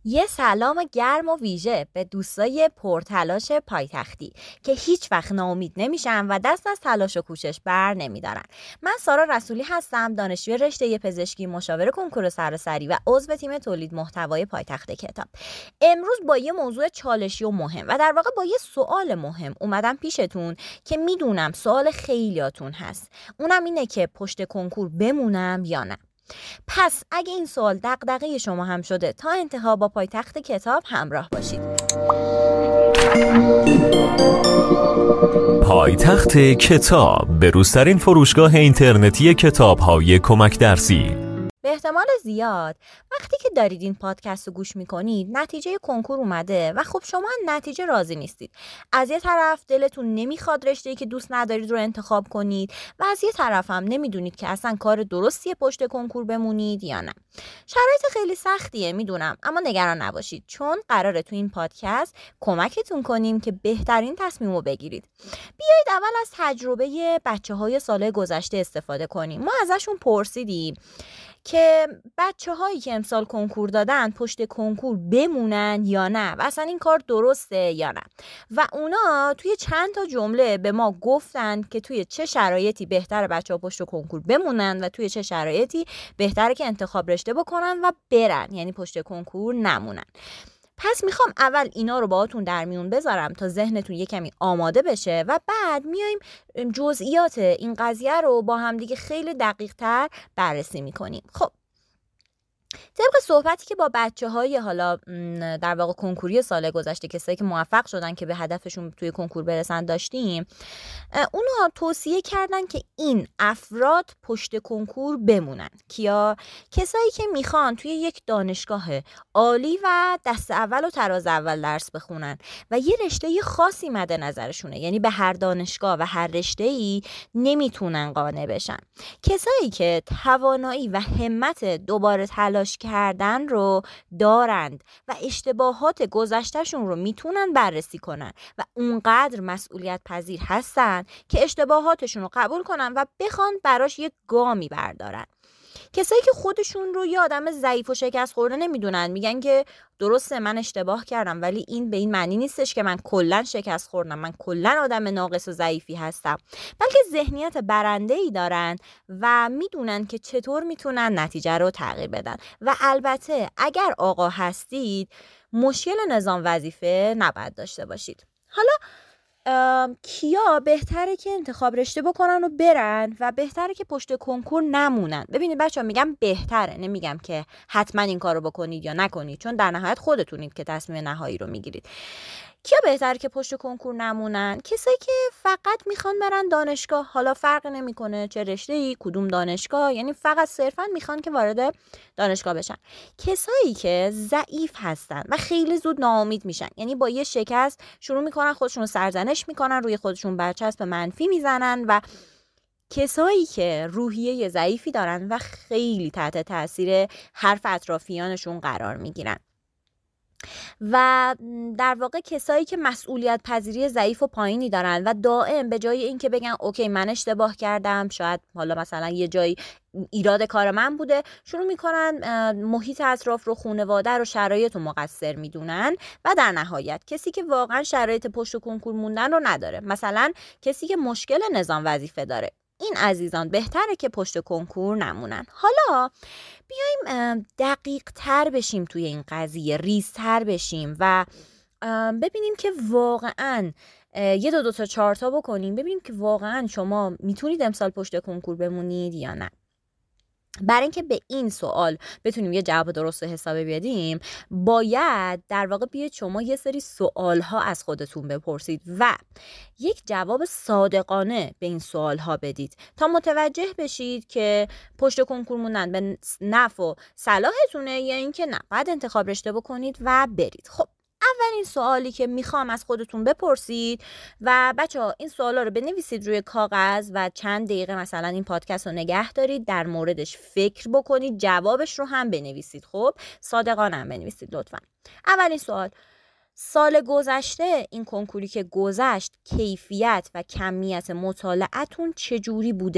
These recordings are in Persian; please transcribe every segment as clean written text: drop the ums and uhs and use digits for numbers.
یه سلام گرم و ویژه به دوستای پرتلاش پایتختی که هیچ وقت ناامید نمیشن و دست از تلاش و کوشش بر نمیدارن. من سارا رسولی هستم، دانشجوی رشته پزشکی، مشاور کنکور سراسری و عضو تیم تولید محتوای پایتخت کتاب. امروز با یه موضوع چالشی و مهم و در واقع با یه سوال مهم اومدم پیشتون که میدونم سوال خیلیاتون هست. اونم اینه که پشت کنکور بمونم یا نه. پس اگه این سوال دغدغه شما هم شده تا انتها با پایتخت کتاب همراه باشید. پایتخت کتاب، بروزترین فروشگاه اینترنتی کتاب‌های کمک درسی. به احتمال زیاد وقتی که دارید این پادکست رو گوش میکنید نتیجه کنکور اومده و خب شما نتیجه راضی نیستید. از یه طرف دلتون نمیخواد رشته‌ای که دوست ندارید رو انتخاب کنید و از یه طرف هم نمیدونید که اصلا کار درستیه پشت کنکور بمونید یا نه. شرایط خیلی سختیه میدونم، اما نگران نباشید چون قراره تو این پادکست کمکتون کنیم که بهترین تصمیم رو بگیرید. بیایید اول از تجربه بچه‌های سال گذشته استفاده کنیم. ما ازشون پرسیدیم که بچه‌هایی که امسال کنکور دادن پشت کنکور بمونن یا نه و اصلا این کار درسته یا نه، و اونا توی چند تا جمله به ما گفتن که توی چه شرایطی بهتره بچه‌ها پشت کنکور بمونن و توی چه شرایطی بهتره که انتخاب رشته بکنن و برن، یعنی پشت کنکور نمونن. پس میخوام اول اینا رو باهاتون در میون بذارم تا ذهنتون یه کمی آماده بشه و بعد میایم جزئیات این قضیه رو با هم دیگه خیلی دقیق تر بررسی میکنیم. خب طبق صحبتی که با بچه‌های حالا در واقع کنکوری سال گذشته، کسایی که موفق شدن که به هدفشون توی کنکور برسن داشتیم، اونها توصیه کردن که این افراد پشت کنکور بمونن. کیا؟ کسایی که میخوان توی یک دانشگاه عالی و دست اول و تراز اول درس بخونن و یه رشته خاصی مد نظرشونه، یعنی به هر دانشگاه و هر رشته‌ای نمیتونن قانع بشن. کسایی که توانایی و همت دوباره تلاش کردن رو دارند و اشتباهات گذشتهشون رو میتونن بررسی کنن و اونقدر مسئولیت پذیر هستن که اشتباهاتشون رو قبول کنن و بخوان براش یک گامی بردارن. کسایی که خودشون رو یه آدم ضعیف و شکست خورده نمیدونن، میگن که درسته من اشتباه کردم ولی این به این معنی نیستش که من کلا شکست خوردم، من کلا آدم ناقص و ضعیفی هستم، بلکه ذهنیت برنده‌ای دارن و میدونن که چطور میتونن نتیجه رو تغییر بدن. و البته اگر آقا هستید مشکل نظام وظیفه نباید داشته باشید. حالا کیا بهتره که انتخاب رشته بکنن و برن و بهتره که پشت کنکور نمونن؟ ببینید بچه‌ها، میگم بهتره، نمیگم که حتما این کارو بکنید یا نکنید، چون در نهایت خودتونید که تصمیم نهایی رو میگیرید. کیا بهتره که پشت کنکور نمونن؟ کسایی که فقط میخوان برن دانشگاه، حالا فرق نمیکنه چه رشته‌ای، کدوم دانشگاه، یعنی فقط صرفا میخوان که وارد دانشگاه بشن. کسایی که ضعیف هستن و خیلی زود ناامید میشن، یعنی با یه شکست شروع میکنن خودشون رو سرزنش میکنن، روی خودشون برچسب منفی میزنن. و کسایی که روحیه ضعیفی دارن و خیلی تحت تاثیر حرف اطرافیانشون قرار میگیرن. و در واقع کسایی که مسئولیت پذیری ضعیف و پایینی دارن و دائم به جای اینکه بگن اوکی من اشتباه کردم، شاید حالا مثلا یه جایی ایراد کار من بوده، شروع میکنن محیط اطراف رو، خانواده رو، شرایط رو مقصر میدونن. و در نهایت کسی که واقعا شرایط پشت کنکور موندن رو نداره، مثلا کسی که مشکل نظام وظیفه داره، این عزیزان بهتره که پشت کنکور نمونن. حالا بیایم دقیق تر بشیم توی این قضیه، ریزتر بشیم و ببینیم که واقعا یه دو تا چهار تا بکنیم، ببینیم که واقعا شما میتونید امسال پشت کنکور بمونید یا نه. برای اینکه به این سوال بتونیم یه جواب درست حسابی بدیم، باید در واقع بیاید شما یه سری سوال‌ها از خودتون بپرسید و یک جواب صادقانه به این سوال‌ها بدید تا متوجه بشید که پشت کنکور موندن به نفع و صلاحتونه یا اینکه نه، باید انتخاب رشته بکنید و برید. خب اولین سوالی که میخوام از خودتون بپرسید و بچه‌ها این سوالا رو بنویسید روی کاغذ و چند دقیقه مثلا این پادکست رو نگه دارید، در موردش فکر بکنید، جوابش رو هم بنویسید. خب صادقانه هم بنویسید لطفا. اولین سوال: سال گذشته این کنکوری که گذشت کیفیت و کمیت مطالعتون چجوری بوده؟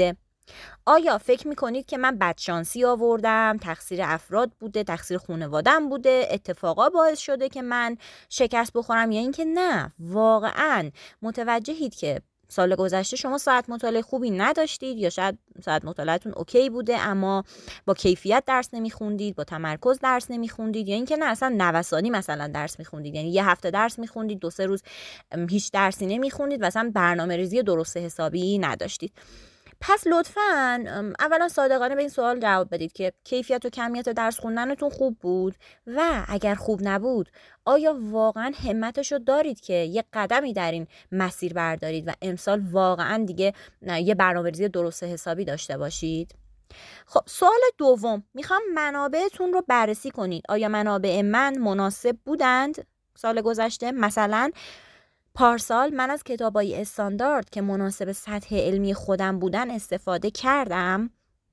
آیا فکر میکنید که من بدشانسی آوردم، تقصیر افراد بوده، تقصیر خانواده‌ام بوده، اتفاقا باعث شده که من شکست بخورم، یا اینکه نه واقعا متوجهید که سال گذشته شما ساعت مطالعه خوبی نداشتید، یا شاید ساعت مطالعه‌تون اوکی بوده اما با کیفیت درس نمیخوندید، با تمرکز درس نمیخوندید، یا اینکه نه اصلا نوسانی مثلا درس میخوندید، یعنی یه هفته درس میخوندید 2-3 روز هیچ درسی نمیخوندید و اصلا برنامه‌ریزی درست حسابی نداشتید. پس لطفاً اولا صادقانه به این سوال جواب بدید که کیفیت و کمیت درس خوندنتون خوب بود، و اگر خوب نبود آیا واقعاً همتشو دارید که یه قدمی در این مسیر بردارید و امسال واقعاً دیگه یه برنامه‌ریزی درست حسابی داشته باشید؟ خب سوال دوم، میخوام منابعتون رو بررسی کنید. آیا منابع من مناسب بودند سال گذشته؟ مثلا پارسال من از کتابای استاندارد که مناسب سطح علمی خودم بودن استفاده کردم،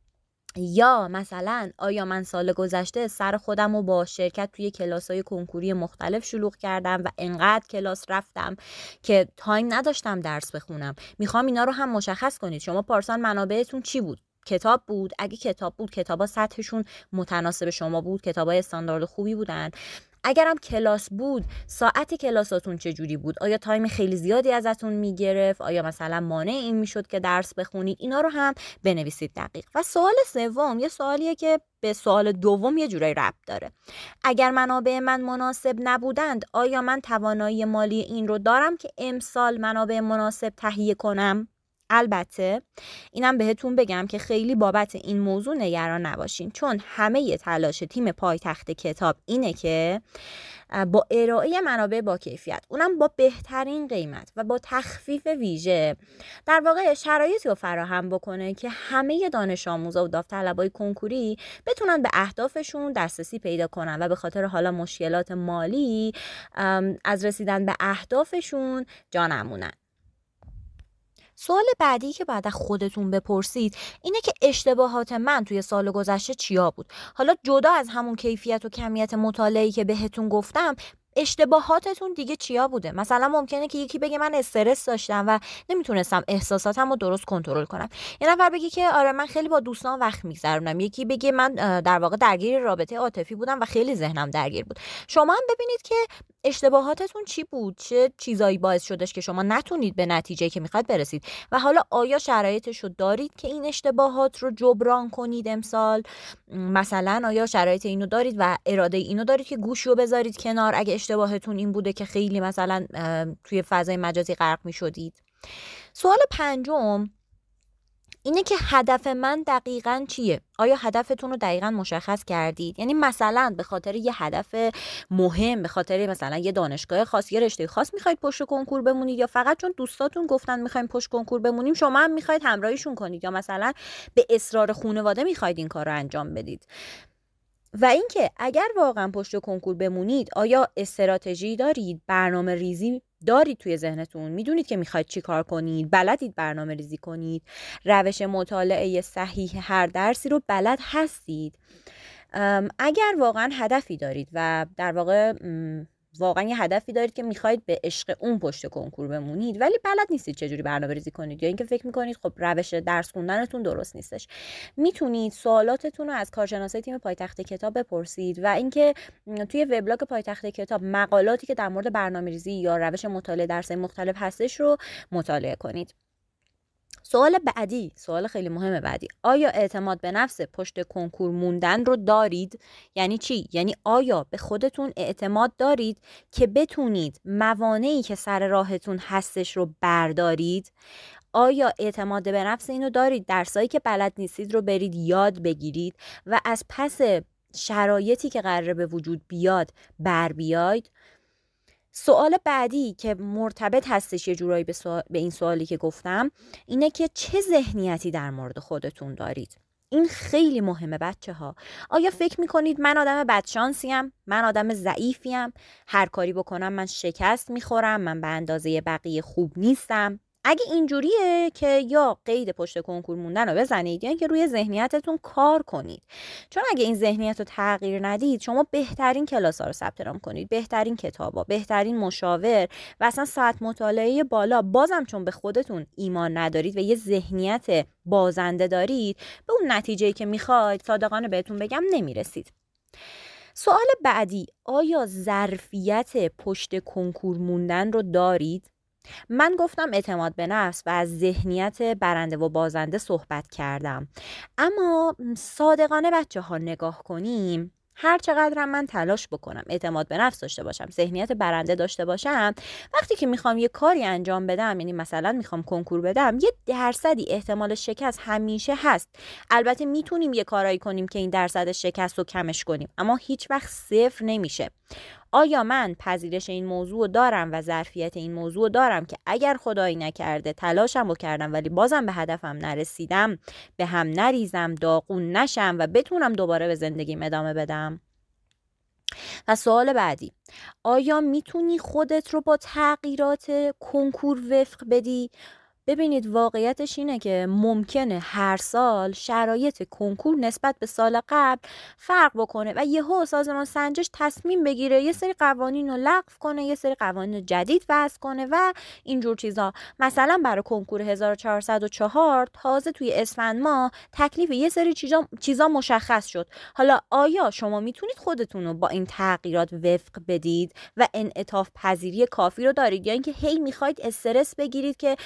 یا مثلا آیا من سال گذشته سر خودم رو با شرکت توی کلاس‌های کنکوری مختلف شلوغ کردم و انقدر کلاس رفتم که تایم نداشتم درس بخونم؟ میخوام اینا رو هم مشخص کنید. شما پارسال منابعتون چی بود؟ کتاب بود؟ اگه کتاب بود کتابا سطحشون متناسب شما بود؟ کتابای استاندارد خوبی بودن؟ اگرم کلاس بود ساعت کلاساتون چجوری بود؟ آیا تایم خیلی زیادی ازتون میگرفت؟ آیا مثلا مانع این میشد که درس بخونید؟ اینا رو هم بنویسید دقیق. و سوال سوم یه سوالیه که به سوال دوم یه جورایی ربط داره. اگر منابع من مناسب نبودند آیا من توانایی مالی این رو دارم که امسال منابع مناسب تهیه کنم؟ البته اینم بهتون بگم که خیلی بابت این موضوع نگران نباشین، چون همه تلاش تیم پایتخت کتاب اینه که با ارائه منابع با کیفیت، اونم با بهترین قیمت و با تخفیف ویژه، در واقع شرایطی رو فراهم بکنه که همه دانش آموزا و داوطلبای کنکوری بتونن به اهدافشون دسترسی پیدا کنن و به خاطر حالا مشکلات مالی از رسیدن به اهدافشون جا نمونن. سوال بعدی که بعد از خودتون بپرسید اینه که اشتباهات من توی سال گذشته چیا بود؟ حالا جدا از همون کیفیت و کمیت مطالعه‌ای که بهتون گفتم، اشتباهاتتون دیگه چیا بوده؟ مثلا ممکنه که یکی بگه من استرس داشتم و نمیتونستم احساساتم رو درست کنترل کنم. یه نفر بگه که آره من خیلی با دوستان وقت میگذروندم. یکی بگه من در واقع درگیر رابطه عاطفی بودم و خیلی ذهنم درگیر بود. شما هم ببینید که اشتباهاتتون چی بود، چه چیزایی باعث شدش که شما نتونید به نتیجه که میخواد برسید، و حالا آیا شرایطش رو دارید که این اشتباهات رو جبران کنید امسال؟ مثلا آیا شرایط اینو دارید و اراده اینو دارید که گوشو بذارید کنار اگه اشتباهتون این بوده که خیلی مثلا توی فضای مجازی غرق میشدید؟ سوال پنجم اینه که هدف من دقیقاً چیه؟ آیا هدفتون رو دقیقاً مشخص کردید؟ یعنی مثلا به خاطر یه هدف مهم، به خاطر مثلا یه دانشگاه خاص، یه رشته خاص میخواید پشت کنکور بمونید، یا فقط چون دوستاتون گفتن میخوایم پشت کنکور بمونیم شما هم میخواید همراهیشون کنید، یا مثلا به اصرار خانواده میخواید این کار رو انجام بدید؟ و اینکه اگر واقعا پشت کنکور بمونید آیا استراتژی دارید، برنامه ریزی دارید توی ذهنتون، میدونید که میخواید چی کار کنید، بلدید برنامه ریزی کنید، روش مطالعه صحیح هر درسی رو بلد هستید؟ اگر واقعا هدفی دارید و در واقع واقعا یه هدفی دارید که میخواید به عشق اون پشت کنکور بمونید ولی بلد نیستید چجوری برنامه‌ریزی کنید، یا اینکه فکر میکنید خب روش درس خوندنتون درست نیستش، میتونید سوالاتتون رو از کارشناسای تیم پایتخت کتاب بپرسید، و اینکه توی وبلاگ پایتخت کتاب مقالاتی که در مورد برنامه‌ریزی یا روش مطالعه درس‌های مختلف هستش رو مطالعه کنید. سوال بعدی، سوال خیلی مهم بعدی، آیا اعتماد به نفس پشت کنکور موندن رو دارید؟ یعنی چی؟ یعنی آیا به خودتون اعتماد دارید که بتونید موانعی که سر راهتون هستش رو بردارید؟ آیا اعتماد به نفس اینو دارید درسایی که بلد نیستید رو برید یاد بگیرید و از پس شرایطی که قراره به وجود بیاد بر بیاید؟ سوال بعدی که مرتبط هستش یه جورایی به این سوالی که گفتم اینه که چه ذهنیتی در مورد خودتون دارید؟ این خیلی مهمه بچه ها. آیا فکر میکنید من آدم بدشانسیم؟ من آدم ضعیفیم؟ هر کاری بکنم من شکست میخورم؟ من به اندازه بقیه خوب نیستم؟ اگه اینجوریه که یا قید پشت کنکور موندن رو بزنید یا اینکه روی ذهنیتتون کار کنید. چون اگه این ذهنیت رو تغییر ندید، شما بهترین کلاس‌ها رو ثبت نام کنید، بهترین کتابا، بهترین مشاور و اصلا ساعت مطالعه بالا، بازم چون به خودتون ایمان ندارید و یه ذهنیت بازنده دارید، به اون نتیجه‌ای که میخواید صادقانه بهتون بگم نمیرسید. سوال بعدی، آیا ظرفیت پشت کنکور موندن رو دارید؟ من گفتم اعتماد به نفس و از ذهنیت برنده و بازنده صحبت کردم، اما صادقانه بچه ها نگاه کنیم، هر چقدر من تلاش بکنم اعتماد به نفس داشته باشم، ذهنیت برنده داشته باشم، وقتی که میخوام یه کاری انجام بدم، یعنی مثلا میخوام کنکور بدم، یه درصدی احتمال شکست همیشه هست. البته میتونیم یه کارایی کنیم که این درصد شکست رو کمش کنیم، اما هیچ وقت صفر نمیشه. آیا من پذیرش این موضوع دارم و ظرفیت این موضوع دارم که اگر خدایی نکرده تلاشم رو کردم ولی بازم به هدفم نرسیدم، به هم نریزم، داغون نشم و بتونم دوباره به زندگیم ادامه بدم؟ و سوال بعدی، آیا میتونی خودت رو با تغییرات کنکور وفق بدی؟ ببینید واقعیتش اینه که ممکنه هر سال شرایط کنکور نسبت به سال قبل فرق بکنه و یهو سازمان سنجش تصمیم بگیره یه سری قوانین رو لغو کنه، یه سری قوانین جدید وضع کنه و اینجور چیزا. مثلا برای کنکور 1404 تازه توی اسفند ماه تکلیف یه سری چیزا مشخص شد. حالا آیا شما میتونید خودتون رو با این تغییرات وفق بدید و انعطاف پذیری کافی رو دارید، یا اینکه هی میخواید استرس بگیرید که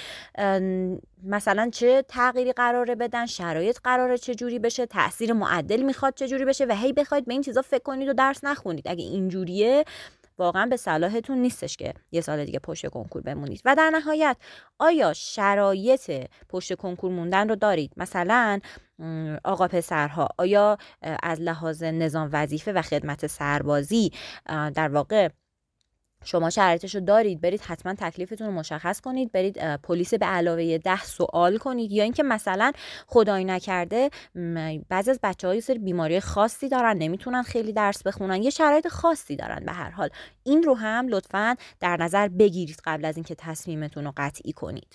مثلا چه تغییری قراره بدن، شرایط قراره چه جوری بشه، تأثیر معدل میخواد چه جوری بشه و هی بخواید به این چیزا فکر کنید و درس نخونید؟ اگه اینجوریه واقعا به صلاحتون نیستش که یه سال دیگه پشت کنکور بمونید. و در نهایت آیا شرایط پشت کنکور موندن رو دارید؟ مثلا آقا پسرها، آیا از لحاظ نظام وظیفه و خدمت سربازی در واقع شما شرایطش رو دارید برید حتما تکلیفتون رو مشخص کنید، برید پلیس به علاوه 10 سوال کنید، یا اینکه مثلا خدای نکرده بعضی از بچه‌ها یه سری بیماری خاصی دارن، نمیتونن خیلی درس بخونن، یه شرایط خاصی دارن، به هر حال این رو هم لطفاً در نظر بگیرید قبل از اینکه تصمیمتون رو قطعی کنید.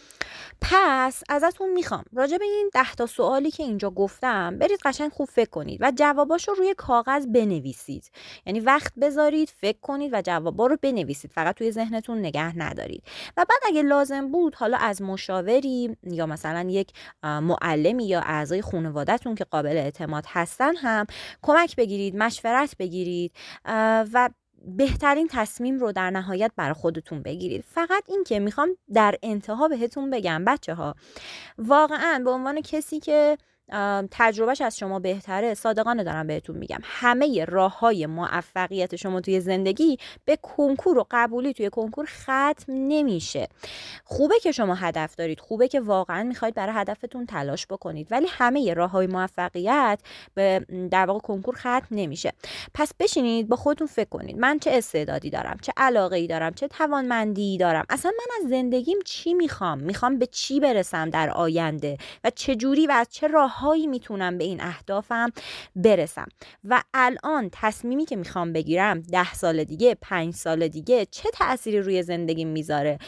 پس ازتون میخوام راجع به این 10 تا سوالی که اینجا گفتم برید قشنگ خوب فکر کنید و جواباشو روی کاغذ بنویسید. یعنی وقت بذارید فکر کنید و جوابا رو بنویسید، فقط توی ذهنتون نگه ندارید. و بعد اگه لازم بود حالا از مشاوری یا مثلا یک معلمی یا اعضای خانواده‌تون که قابل اعتماد هستن هم کمک بگیرید، مشورت بگیرید و بهترین تصمیم رو در نهایت برای خودتون بگیرید. فقط این که میخوام در انتها بهتون بگم بچه ها، واقعا به عنوان کسی که تجربهش از شما بهتره، صادقانه دارم بهتون میگم، همه راههای موفقیت شما توی زندگی به کنکور و قبولی توی کنکور ختم نمیشه. خوبه که شما هدف دارید، خوبه که واقعا میخواید برای هدفتون تلاش بکنید، ولی همه راههای موفقیت به در واقع کنکور ختم نمیشه. پس بشینید با خودتون فکر کنید، من چه استعدادی دارم، چه علاقه‌ای دارم، چه توانمندی دارم، اصلا من از زندگیم چی میخوام به چی برسم در آینده و چه جوری و از چه راههایی میتونم به این اهدافم برسم و الان تصمیمی که میخوام بگیرم 10 سال دیگه، 5 سال دیگه چه تأثیری روی زندگیم میذاره.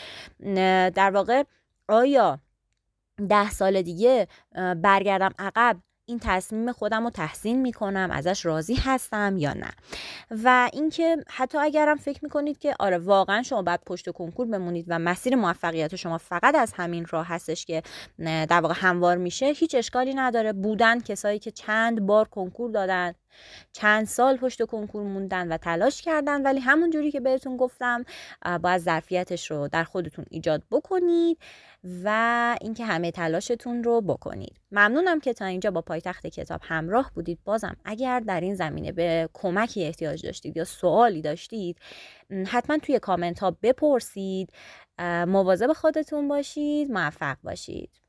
در واقع آیا 10 سال دیگه برگردم عقب این تصمیم خودم رو تحسین میکنم، ازش راضی هستم یا نه؟ و اینکه حتی اگرم فکر میکنید که آره واقعا شما باید پشت کنکور بمونید و مسیر موفقیت شما فقط از همین راه هستش که در واقع هموار میشه، هیچ اشکالی نداره. بودن کسایی که چند بار کنکور دادن، چند سال پشت کنکور موندن و تلاش کردن، ولی همون جوری که بهتون گفتم باید ظرفیتش رو در خودتون ایجاد بکنید و اینکه همه تلاشتون رو بکنید. ممنونم که تا اینجا با پایتخت کتاب همراه بودید. بازم اگر در این زمینه به کمکی احتیاج داشتید یا سوالی داشتید حتما توی کامنت ها بپرسید. مواظب خودتون باشید. موفق باشید.